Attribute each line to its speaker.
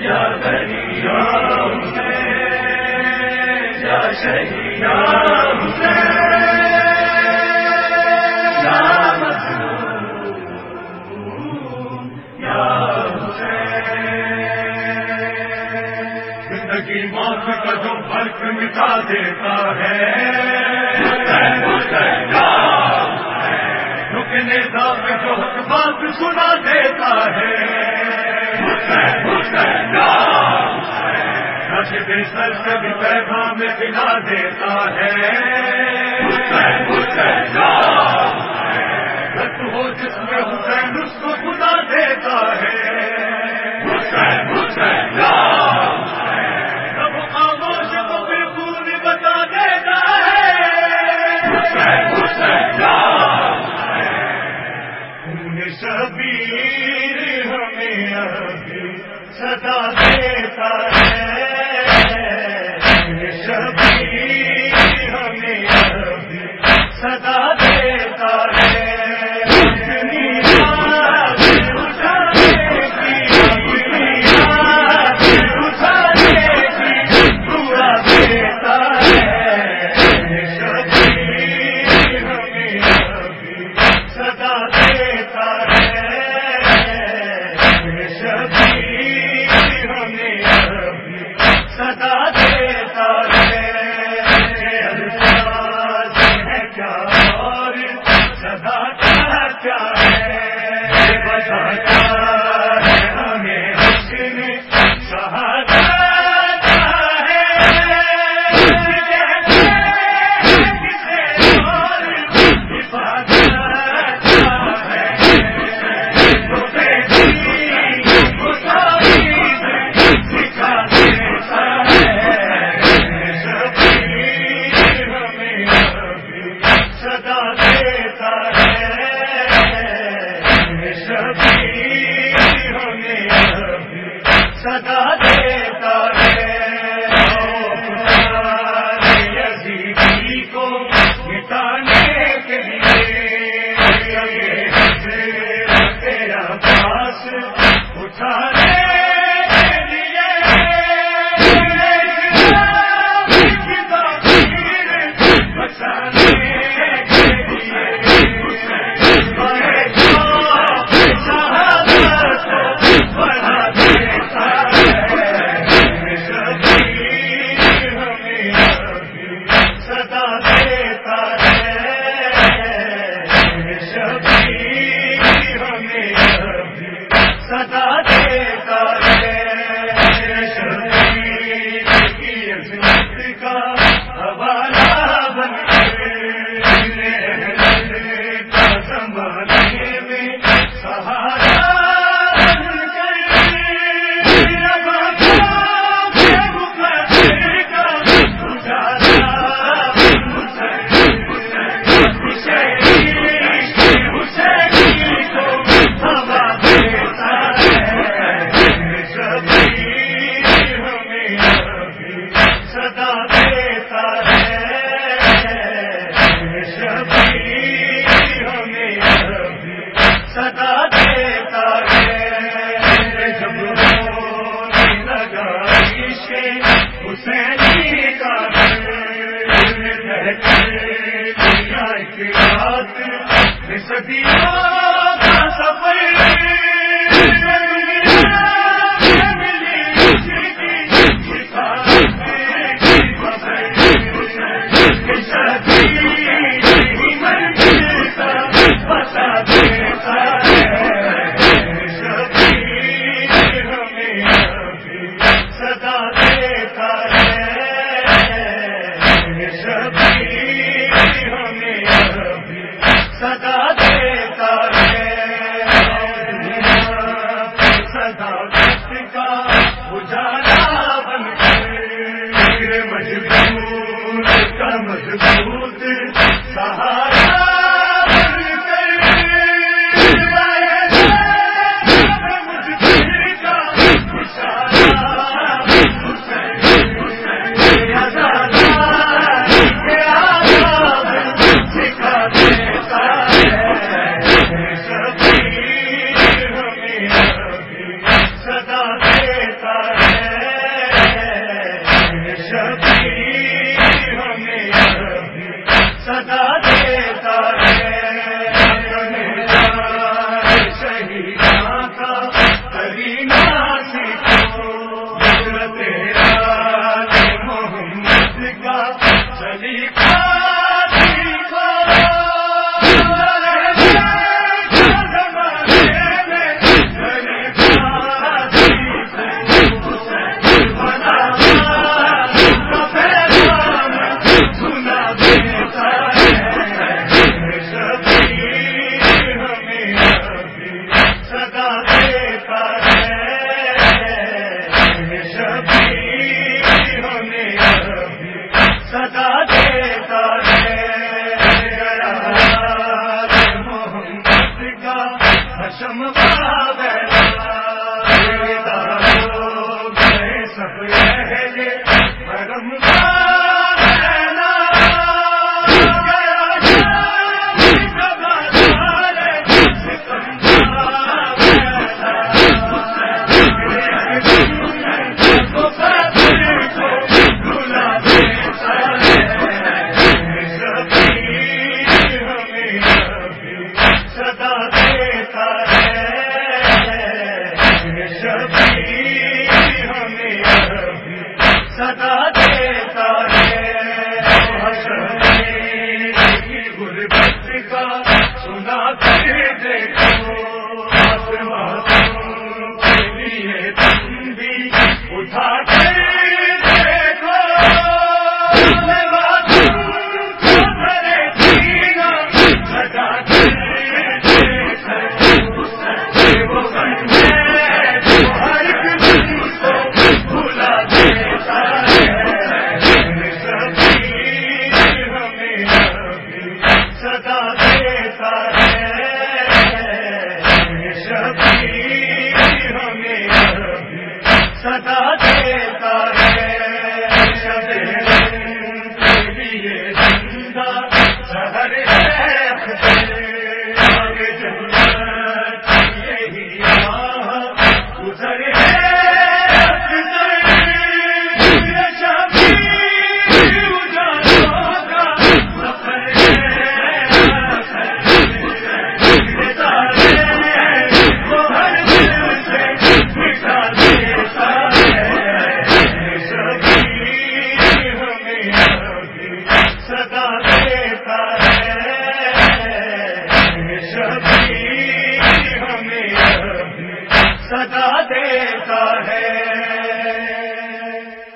Speaker 1: یا غریب یا حسین یا شہید یا حسین یا مظلوم یا حسین زندگی موت کا جو فرق مٹا دیتا ہے رکنے داغ جو حق بات سنا دیتا ہے بے سر سے بھی پیغام دلا دیتا ہے خط ہو جس میں حسین اس کو خدا دیتا ہے جب خاموش کو بالکل بتا دیتا ہے شبیر ہمیں ابھی صدا دیتا ہے شبیر ہمیں ابھی صدا دیتا ہے
Speaker 2: صدا دیتا
Speaker 1: شبیر ہمیں صدا دیتا ہے، کی غربت کا سنا کر دیکھو، آسمان کے لیے تم بھی اٹھا کر دیکھو، صدا دیتا ہے، صدا دے